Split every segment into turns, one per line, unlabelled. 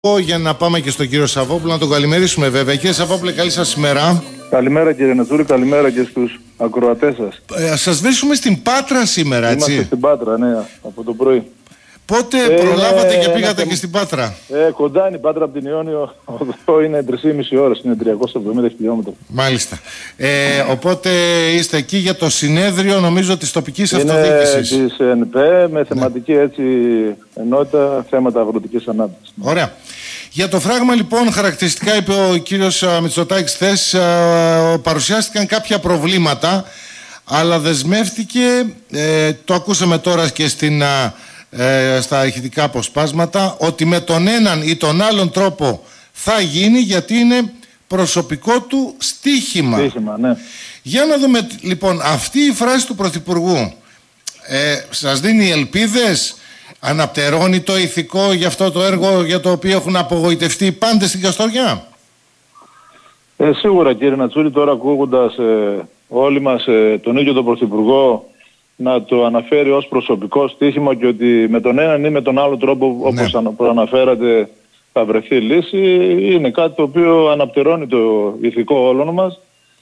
Για να πάμε και στον κύριο Σαββόπουλο, να τον καλημερίσουμε βέβαια. Κύριε Σαββόπουλε, καλή σας ημέρα.
Καλημέρα κύριε Νατσούρη, καλημέρα και στους ακροατές σας.
Σας βρίσκουμε στην Πάτρα σήμερα, έτσι?
Είμαστε στην Πάτρα, ναι, από το πρωί.
Πότε προλάβατε και πήγατε και στην Πάτρα?
Κοντά είναι η Πάτρα από την Ιόνιο, εδώ είναι 3,5 ώρες, είναι 370 χιλιόμετρα.
Μάλιστα. Οπότε είστε εκεί για το συνέδριο, νομίζω, της τοπικής αυτοδιοίκησης.
Είναι της ΕΝΠΕ με θεματική έτσι ενότητα θέματα αγροτικής ανάπτυξης.
Ωραία. Για το φράγμα λοιπόν χαρακτηριστικά είπε ο κύριος Μητσοτάκης χθες, παρουσιάστηκαν κάποια προβλήματα, αλλά δεσμεύτηκε, το ακούσαμε τώρα και στα αρχιτικά αποσπάσματα, ότι με τον έναν ή τον άλλον τρόπο θα γίνει, γιατί είναι προσωπικό του στίχημα.
Ναι.
Για να δούμε λοιπόν αυτή η φράση του Πρωθυπουργού, σας δίνει ελπίδες? Αναπτερώνει το ηθικό για αυτό το έργο για το οποίο έχουν απογοητευτεί οι πάντες στην Καστοριά?
Σίγουρα κύριε Νατσούρη, τώρα ακούγοντας όλοι μας τον ίδιο τον Πρωθυπουργό να το αναφέρει ως προσωπικό στοίχημα και ότι με τον έναν ή με τον άλλο τρόπο, όπως αναφέρατε, θα βρεθεί λύση, είναι κάτι το οποίο αναπτερώνει το ηθικό όλων μας,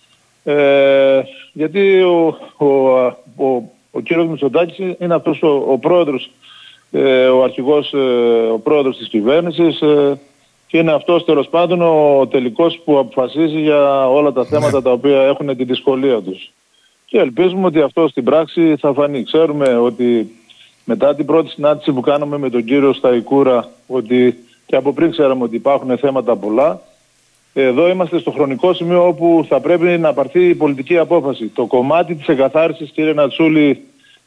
γιατί ο κύριος Μητσοτάκης είναι αυτός ο πρόεδρος, ο αρχηγός, ο πρόεδρος της κυβέρνησης, και είναι αυτός τέλος πάντων ο τελικός που αποφασίζει για όλα τα θέματα τα οποία έχουν τη δυσκολία τους. Και ελπίζουμε ότι αυτό στην πράξη θα φανεί. Ξέρουμε ότι μετά την πρώτη συνάντηση που κάναμε με τον κύριο Σταϊκούρα, ότι και από πριν ξέραμε ότι υπάρχουν θέματα πολλά, εδώ είμαστε στο χρονικό σημείο όπου θα πρέπει να πάρθει η πολιτική απόφαση. Το κομμάτι της εγκαθάρισης, κύριε Νατσούλη,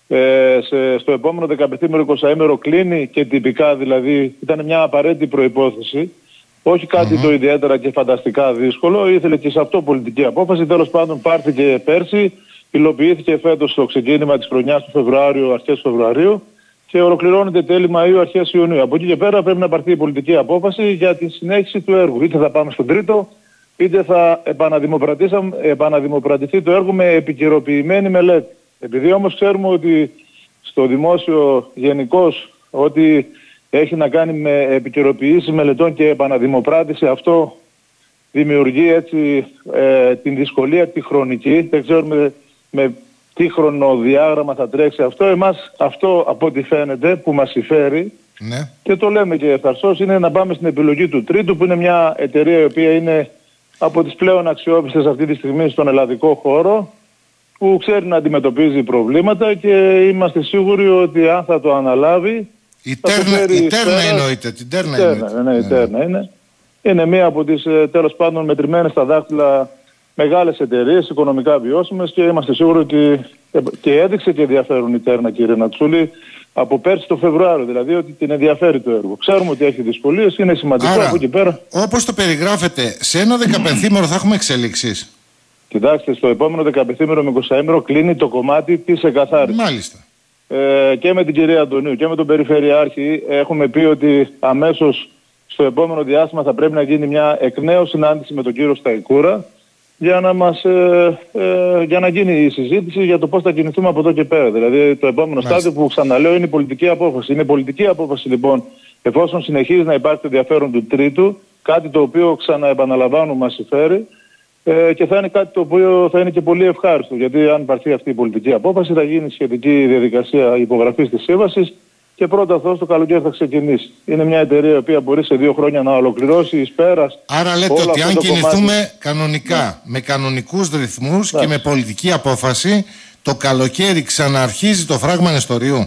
στο επόμενο 15-20 κλείνει, και τυπικά δηλαδή ήταν μια απαραίτητη προϋπόθεση. Όχι κάτι το ιδιαίτερα και φανταστικά δύσκολο, ήθελε και σε αυτό πολιτική απόφαση. Τέλος πάντων πάρθηκε πέρσι, υλοποιήθηκε φέτος στο ξεκίνημα της χρονιάς του Φεβρουάριου, αρχές Φεβρουαρίου, και ολοκληρώνεται τέλη Μαΐου, αρχές Ιουνίου. Από εκεί και πέρα πρέπει να πάρθει η πολιτική απόφαση για τη συνέχιση του έργου. Είτε θα πάμε στον τρίτο, είτε θα επαναδημοπρατηθεί το έργο με επικαιροποιημένη μελέτη. Επειδή όμως ξέρουμε ότι στο δημόσιο γενικώς ό,τι έχει να κάνει με επικαιροποιήσεις μελετών και επαναδημοπράτηση, αυτό δημιουργεί έτσι την δυσκολία τη χρονική. Δεν ξέρουμε με τι χρονοδιάγραμμα θα τρέξει αυτό. Εμάς αυτό, από ό,τι φαίνεται, που μας συμφέρει, και το λέμε και ευθαρσώς, είναι να πάμε στην επιλογή του τρίτου, που είναι μια εταιρεία η οποία είναι από τις πλέον αξιόπιστες αυτή τη στιγμή στον ελλαδικό χώρο, που ξέρει να αντιμετωπίζει προβλήματα, και είμαστε σίγουροι ότι αν θα το αναλάβει...
Η Τέρνα εννοείται. Την Τέρνα εννοείται.
Ναι, η Τέρνα είναι. Είναι μία από τις τέλος πάντων μετρημένες στα δάχτυλα μεγάλες εταιρείες, οικονομικά βιώσιμες, και είμαστε σίγουροι ότι και έδειξε και ενδιαφέρον η Τέρνα, κύριε Νατσούλη, από πέρσι το Φεβρουάριο, δηλαδή ότι την ενδιαφέρει το έργο. Ξέρουμε ότι έχει δυσκολίες, είναι σημαντικό. Άρα, από εκεί πέρα.
Όπως το περιγράφετε, σε ένα 15ήμερο θα έχουμε εξελίξεις?
Κοιτάξτε, στο επόμενο 15ήμερο με 20ήμερο κλείνει το κομμάτι της εγκαθάρισης.
Μάλιστα.
Και με την κυρία Αντωνίου και με τον Περιφερειάρχη έχουμε πει ότι αμέσως στο επόμενο διάστημα θα πρέπει να γίνει μια εκ νέου συνάντηση με τον κύριο Σταϊκούρα, για να γίνει η συζήτηση για το πώς θα κινηθούμε από εδώ και πέρα. Δηλαδή το επόμενο στάδιο, που ξαναλέω, είναι η πολιτική απόφαση. Είναι πολιτική απόφαση λοιπόν, εφόσον συνεχίζει να υπάρχει το ενδιαφέρον του τρίτου, κάτι το οποίο, ξαναεπαναλαμβάνω, μας συμφέρει, και θα είναι κάτι το οποίο θα είναι και πολύ ευχάριστο, γιατί αν πάρθει αυτή η πολιτική απόφαση θα γίνει σχετική διαδικασία υπογραφής της σύμβασης, και πρώτα αυτό το καλοκαίρι θα ξεκινήσει. Είναι μια εταιρεία η οποία μπορεί σε 2 χρόνια να ολοκληρώσει εις πέρας.
Άρα λέτε ότι αν κινηθούμε κανονικά, με κανονικούς ρυθμούς και με πολιτική απόφαση, το καλοκαίρι ξαναρχίζει το φράγμα Νεστορίου?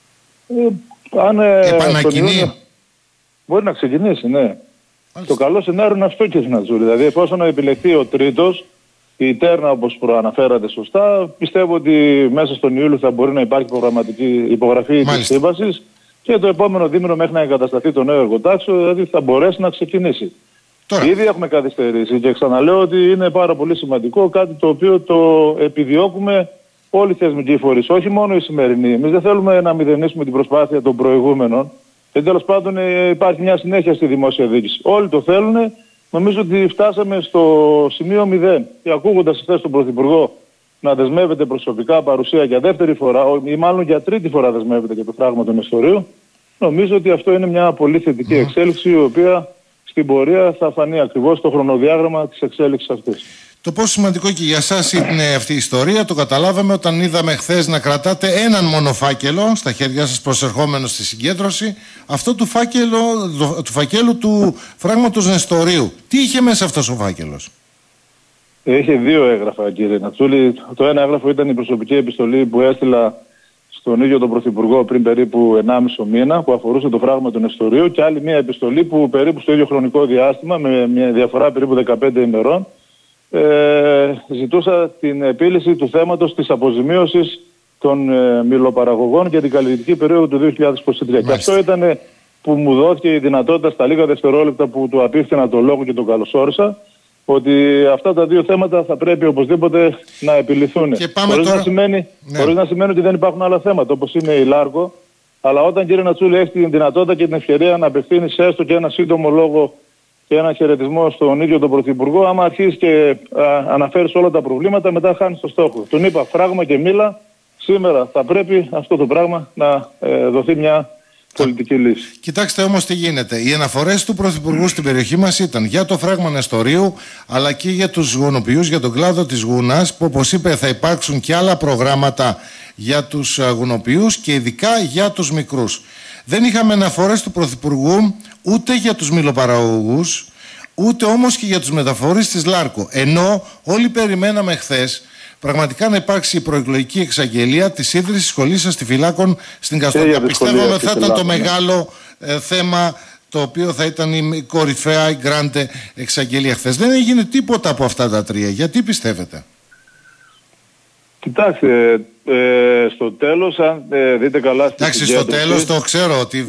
Επανακινεί?
Μπορεί να ξεκινήσει, ναι. Το καλό σενάριο είναι αυτό, κύριε Νατζούρη. Δηλαδή, εφόσον επιλεχθεί ο τρίτος, η Τέρνα, όπως προαναφέρατε σωστά, πιστεύω ότι μέσα στον Ιούλιο θα μπορεί να υπάρχει προγραμματική υπογραφή της σύμβασης, και το επόμενο δίμηνο, μέχρι να εγκατασταθεί το νέο εργοτάξιο, δηλαδή θα μπορέσει να ξεκινήσει. Τώρα. Ήδη έχουμε καθυστερήσει, και ξαναλέω ότι είναι πάρα πολύ σημαντικό, κάτι το οποίο το επιδιώκουμε όλοι οι θεσμικοί φορείς, όχι μόνο οι σημερινοί. Εμείς δεν θέλουμε να μηδενίσουμε την προσπάθεια των προηγούμενων. Και τέλος πάντων υπάρχει μια συνέχεια στη δημόσια διοίκηση. Όλοι το θέλουν. Νομίζω ότι φτάσαμε στο σημείο 0. Και ακούγοντας χθες τον Πρωθυπουργό να δεσμεύεται προσωπικά παρουσία για δεύτερη φορά, ή μάλλον για τρίτη φορά δεσμεύεται για το φράγμα του Νεστορίου, νομίζω ότι αυτό είναι μια πολύ θετική εξέλιξη, η οποία στην πορεία θα φανεί ακριβώς το χρονοδιάγραμμα της εξέλιξης αυτής.
Το πόσο σημαντικό και για εσάς είναι αυτή η ιστορία το καταλάβαμε όταν είδαμε χθες να κρατάτε έναν μόνο φάκελο στα χέρια σας προσερχόμενο στη συγκέντρωση, αυτό του φακέλου του φράγματος Νεστορίου. Τι είχε μέσα αυτός ο φάκελος?
Είχε δύο έγγραφα, κύριε Νατσούλη. Το ένα έγγραφο ήταν η προσωπική επιστολή που έστειλα στον ίδιο τον Πρωθυπουργό πριν περίπου 1,5 μήνα, που αφορούσε το φράγμα του Νεστορίου, και άλλη μια επιστολή που περίπου στο ίδιο χρονικό διάστημα, με μια διαφορά περίπου 15 ημερών, ζητούσα την επίλυση του θέματος της αποζημίωσης των μυλοπαραγωγών για την καλλιεργητική περίοδο του 2023. Και αυτό ήταν που μου δόθηκε η δυνατότητα στα λίγα δευτερόλεπτα που του απίφθηνα το λόγο και τον καλωσόρισα, ότι αυτά τα δύο θέματα θα πρέπει οπωσδήποτε να επιληθούν. Χωρίς να σημαίνει ότι δεν υπάρχουν άλλα θέματα, όπως είναι η Λάρκο. Αλλά όταν, κύριε Νατσούλη, έχει την δυνατότητα και την ευκαιρία να απευθύνει έστω και ένα σύντομο λόγο και ένα χαιρετισμό στον ίδιο τον Πρωθυπουργό, άμα αρχίσει και αναφέρει όλα τα προβλήματα, μετά χάνει το στόχο. Τον είπα φράγμα και μήλα. Σήμερα θα πρέπει αυτό το πράγμα να δοθεί μια πολιτική λύση.
Κοιτάξτε όμως τι γίνεται. Οι αναφορές του Πρωθυπουργού στην περιοχή μας ήταν για το φράγμα Νεστορίου, αλλά και για τους γουνοποιούς, για τον κλάδο της γούνας, που όπως είπε θα υπάρξουν και άλλα προγράμματα για τους γουνοποιούς και ειδικά για τους μικρούς. Δεν είχαμε αναφορές του Πρωθυπουργού ούτε για τους μυλοπαραγωγούς, ούτε όμως και για τους μεταφορείς της Λάρκο. Ενώ όλοι περιμέναμε χθες πραγματικά να υπάρξει η προεκλογική εξαγγελία της ίδρυσης σχολής αστιφυλάκων στην Καστοριά. Πιστεύαμε ότι θα ήταν το μεγάλο θέμα, το οποίο θα ήταν η κορυφαία, η γκράντε εξαγγελία χθες. Δεν έγινε τίποτα από αυτά τα τρία. Γιατί πιστεύετε?
Κοιτάξτε, στο τέλος, αν δείτε καλά στην
συγκέντρωση... στο τέλος το ξέρω ότι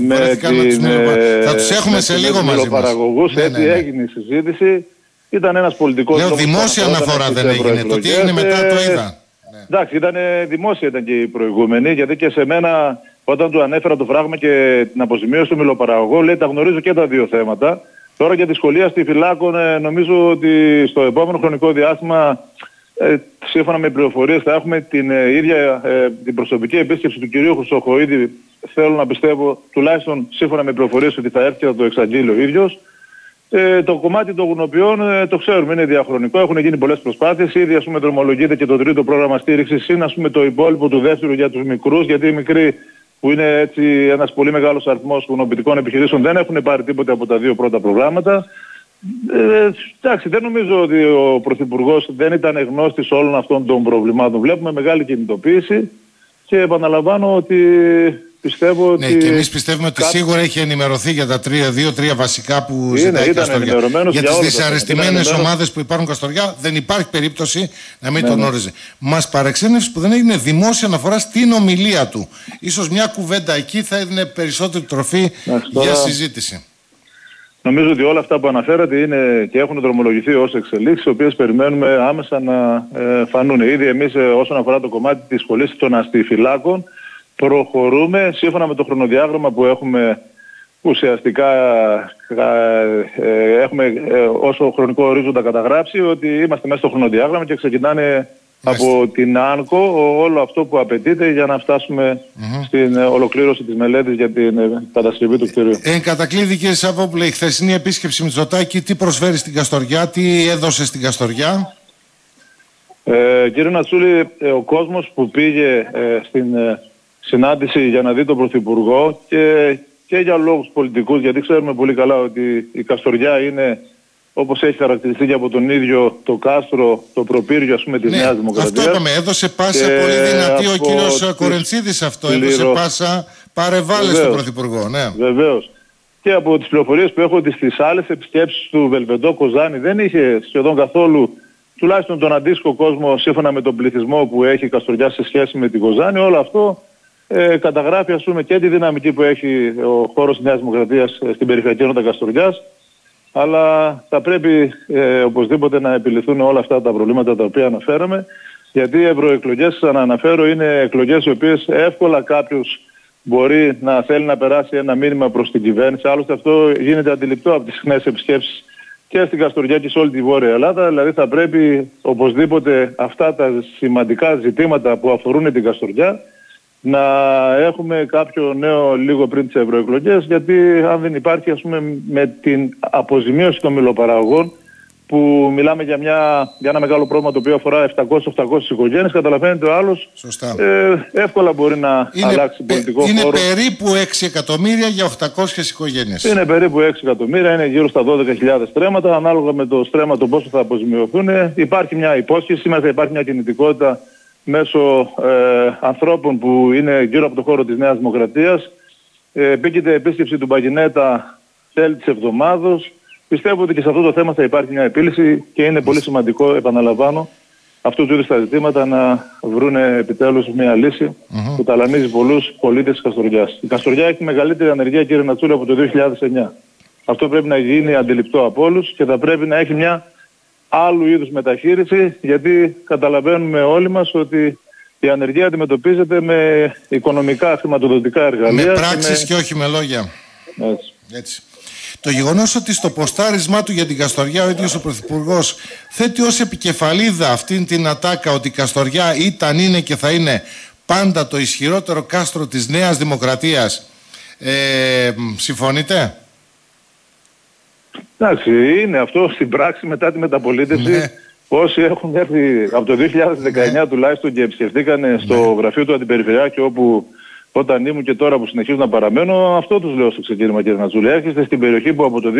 θα τους έχουμε σε λίγο μαζί μας.
Έτσι έγινε η συζήτηση. Ήταν ένας πολιτικός λόγος.
Δημόσια αναφορά δεν έγινε. Το τι έγινε μετά το είδα.
Εντάξει, δημόσια ήταν και η προηγούμενη, γιατί και σε μένα, όταν του ανέφερα το φράγμα και την αποζημίωση του μυλοπαραγωγού, λέει τα γνωρίζω και τα δύο θέματα. Τώρα για τη σχολεία αστιφυλάκων, νομίζω ότι στο επόμενο χρονικό διάστημα, σύμφωνα με πληροφορίες, θα έχουμε την ίδια την προσωπική επίσκεψη του κυρίου Χρυσοχοΐδη. Θέλω να πιστεύω, τουλάχιστον σύμφωνα με πληροφορίες, ότι θα έρθει και θα το εξαγγείλει ο ίδιος. Το κομμάτι των γουνοποιών το ξέρουμε, είναι διαχρονικό. Έχουν γίνει πολλές προσπάθειες. Ήδη, ας πούμε, δρομολογείται και το τρίτο πρόγραμμα στήριξης. Είναι, ας πούμε, το υπόλοιπο του δεύτερου για τους μικρούς. Γιατί οι μικροί, που είναι έτσι ένας πολύ μεγάλος αριθμός γουνοποιητικών επιχειρήσεων, δεν έχουν πάρει τίποτε από τα δύο πρώτα προγράμματα. Εντάξει, δεν νομίζω ότι ο Πρωθυπουργός δεν ήταν γνώστης όλων αυτών των προβλημάτων. Βλέπουμε μεγάλη κινητοποίηση και επαναλαμβάνω ότι πιστεύω ότι...
Ναι, και εμείς πιστεύουμε ότι σίγουρα έχει ενημερωθεί για τα δύο-τρία βασικά που ζητάει η Καστοριά. Για τις δυσαρεστημένες ομάδες που υπάρχουν Καστοριά δεν υπάρχει περίπτωση να μην τον γνώριζε. Μας παρεξένευσε που δεν έγινε δημόσια αναφορά στην ομιλία του. Ίσως μια κουβέντα εκεί θα έδινε περισσότερη τροφή για συζήτηση.
Νομίζω ότι όλα αυτά που αναφέρατε είναι και έχουν δρομολογηθεί ως εξελίξεις, οι οποίες περιμένουμε άμεσα να φανούν. Ήδη εμείς, όσον αφορά το κομμάτι της σχολής των αστιφυλάκων, προχωρούμε σύμφωνα με το χρονοδιάγραμμα που έχουμε ουσιαστικά έχουμε όσο χρονικό ορίζοντα καταγράψει, ότι είμαστε μέσα στο χρονοδιάγραμμα και ξεκινάνε από την ΆΝΚΟ όλο αυτό που απαιτείται για να φτάσουμε στην ολοκλήρωση της μελέτης για την κατασκευή του κτηρίου.
Κατακλείδη, κύριε Σαββόπουλε, η χθεσινή επίσκεψη Μητσοτάκη τι προσφέρει στην Καστοριά, τι έδωσε στην Καστοριά?
Κύριε Νατσούλη, ο κόσμος που πήγε στην συνάντηση για να δει τον Πρωθυπουργό και για λόγους πολιτικούς, γιατί ξέρουμε πολύ καλά ότι η Καστοριά είναι, όπως έχει χαρακτηριστεί και από τον ίδιο το κάστρο, το προπύργιο, ας πούμε, της Νέας Δημοκρατίας.
Αυτό είπαμε, έδωσε πάσα πολύ δυνατή ο κύριος Κορεντσίδης αυτό, έδωσε πάσα παρεβάλλες στον Πρωθυπουργό. Ναι.
Βεβαίως. Και από τις πληροφορίες που έχω ότι στις άλλες επισκέψεις του Βελβεντό Κοζάνη δεν είχε σχεδόν καθόλου, τουλάχιστον τον αντίστοιχο κόσμο, σύμφωνα με τον πληθυσμό που έχει η Καστοριά σε σχέση με την Κοζάνη. Όλο αυτό καταγράφει, ας πούμε, και τη δυναμική που έχει ο χώρος της Νέας Δημοκρατίας στην περιφερειακή ενότητα Καστοριάς. Αλλά θα πρέπει οπωσδήποτε να επιληθούν όλα αυτά τα προβλήματα τα οποία αναφέραμε, γιατί οι ευρωεκλογές, σαν να αναφέρω, είναι εκλογές οι οποίες εύκολα κάποιος μπορεί να θέλει να περάσει ένα μήνυμα προς την κυβέρνηση. Άλλωστε αυτό γίνεται αντιληπτό από τις συχνές επισκέψεις και στην Καστοριά και σε όλη τη Βόρεια Ελλάδα. Δηλαδή θα πρέπει οπωσδήποτε αυτά τα σημαντικά ζητήματα που αφορούν την Καστοριά να έχουμε κάποιο νέο λίγο πριν τις ευρωεκλογές, γιατί αν δεν υπάρχει, ας πούμε, με την αποζημίωση των μηλοπαραγωγών, που μιλάμε για ένα μεγάλο πρόβλημα το οποίο αφορά 700-800 οικογένειες, καταλαβαίνετε ο άλλος εύκολα μπορεί να αλλάξει πολιτικό χώρο.
Είναι περίπου 6 εκατομμύρια για 800 οικογένειες.
Είναι περίπου 6 εκατομμύρια, είναι γύρω στα 12.000 στρέμματα, ανάλογα με το στρέμμα το πόσο θα αποζημιωθούν. Υπάρχει μια υπόσχεση, σήμερα θα υπάρχει μια κινητικότητα μέσω ανθρώπων που είναι γύρω από το χώρο της Νέας Δημοκρατίας. Πήγεται επίσκεψη του Μπαγινέτα τέλη της εβδομάδος. Πιστεύω ότι και σε αυτό το θέμα θα υπάρχει μια επίλυση και είναι πολύ σημαντικό, επαναλαμβάνω, αυτού του είδους τα ζητήματα να βρουν επιτέλους μια λύση που ταλανίζει πολλούς πολίτες της Καστοριάς. Η Καστοριά έχει μεγαλύτερη ανεργία, κύριε Νατσούλη, από το 2009. Αυτό πρέπει να γίνει αντιληπτό από όλους και θα πρέπει να έχει μια άλλου είδους μεταχείριση, γιατί καταλαβαίνουμε όλοι μας ότι η ανεργία αντιμετωπίζεται με οικονομικά χρηματοδοτικά εργαλεία.
Με πράξεις και όχι με λόγια. Έτσι. Το γεγονός ότι στο ποστάρισμά του για την Καστοριά ο ίδιος ο Πρωθυπουργός θέτει ως επικεφαλίδα αυτήν την ατάκα ότι η Καστοριά ήταν, είναι και θα είναι πάντα το ισχυρότερο κάστρο της Νέας Δημοκρατίας, συμφωνείτε?
Εντάξει, είναι αυτό στην πράξη μετά τη μεταπολίτευση. Ναι. Όσοι έχουν έρθει από το 2019 τουλάχιστον και επισκεφτήκανε στο γραφείο του Αντιπεριφερειάρχη, όπου όταν ήμουν και τώρα που συνεχίζω να παραμένω, αυτό τους λέω στο ξεκίνημα, κύριε Νατσούλη. Έρχεστε στην περιοχή που από το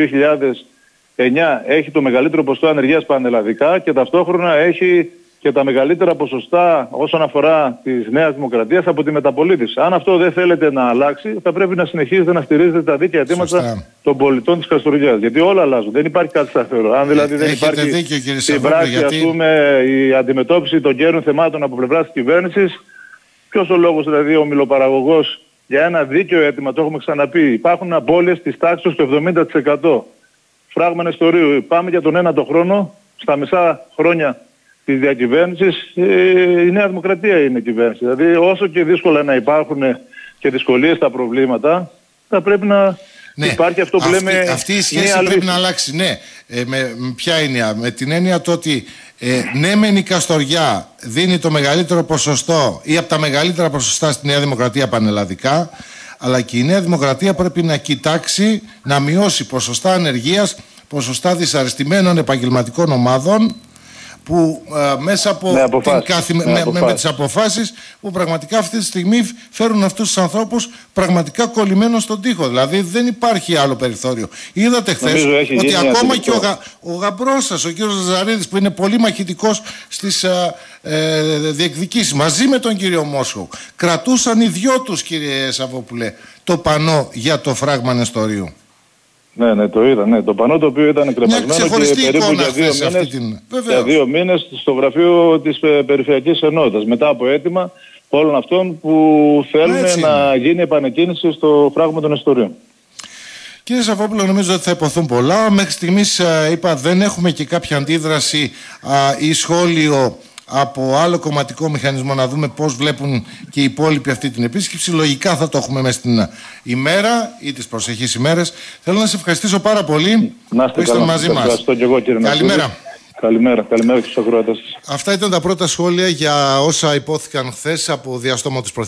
2009 έχει το μεγαλύτερο ποσοστό ανεργίας πανελλαδικά και ταυτόχρονα έχει και τα μεγαλύτερα ποσοστά όσον αφορά τη Νέα Δημοκρατία από τη μεταπολίτευση. Αν αυτό δεν θέλετε να αλλάξει, θα πρέπει να συνεχίζετε να στηρίζετε τα δίκαια αιτήματα των πολιτών της Καστοριάς. Γιατί όλα αλλάζουν. Δεν υπάρχει κάτι σταθερό. Αν δηλαδή δεν υπάρχει
δίκιο,
στην πράξη, ας πούμε, η αντιμετώπιση των κέρδων θεμάτων από πλευράς της κυβέρνησης, ποιος ο λόγος δηλαδή ο μιλοπαραγωγός για ένα δίκαιο αίτημα, το έχουμε ξαναπεί, υπάρχουν απώλειες της τάξης του 70%. Φράγμα ιστορίου. Πάμε για τον ένατο χρόνο, στα μισά χρόνια της διακυβέρνησης, η Νέα Δημοκρατία είναι κυβέρνηση. Δηλαδή όσο και δύσκολα να υπάρχουν και δυσκολίες στα προβλήματα, θα πρέπει να υπάρχει αυτό που λέμε.
Αυτή η σχέση πρέπει να αλλάξει. Ναι. Ποια είναι? Με την έννοια το ότι ναι, μεν η Καστοριά δίνει το μεγαλύτερο ποσοστό ή από τα μεγαλύτερα ποσοστά στη Νέα Δημοκρατία πανελλαδικά, αλλά και η Νέα Δημοκρατία πρέπει να κοιτάξει να μειώσει ποσοστά ανεργίας, ποσοστά δυσαρεστημένων επαγγελματικών ομάδων, που μέσα από με τις αποφάσεις που πραγματικά αυτή τη στιγμή φέρουν αυτούς τους ανθρώπους πραγματικά κολλημένους στον τοίχο. Δηλαδή δεν υπάρχει άλλο περιθώριο. Είδατε χθες ότι ακόμα και ο γαμπρός σας, ο κύριος Ζαρίδης, που είναι πολύ μαχητικός στις διεκδικήσεις, μαζί με τον κύριο Μόσχο, κρατούσαν οι δυο τους, κύριε Σαββόπουλε, το πανό για το φράγμα Νεστορίου.
Ναι, το είδα. Ναι. Το πανό το οποίο ήταν κρεμασμένο και περίπου για 2 μήνες στο γραφείο της Περιφερειακής Ενότητας. Μετά από αίτημα όλων αυτών που θέλουν να γίνει επανεκκίνηση στο φράγμα των Νεστορίων.
Κύριε Σαββόπουλο, νομίζω ότι θα υποθούν πολλά. Μέχρι στιγμής είπα δεν έχουμε και κάποια αντίδραση ή σχόλιο από άλλο κομματικό μηχανισμό, να δούμε πώς βλέπουν και οι υπόλοιποι αυτή την επίσκεψη. Λογικά θα το έχουμε μέσα στην ημέρα ή τις προσεχείς ημέρες. Θέλω να σε ευχαριστήσω πάρα πολύ που είστε μαζί μας.
Ευχαριστώ και εγώ, κύριε
Καλημέρα.
Καλημέρα και στους ακροατές.
Αυτά ήταν τα πρώτα σχόλια για όσα υπόθηκαν χθες από διαστόματος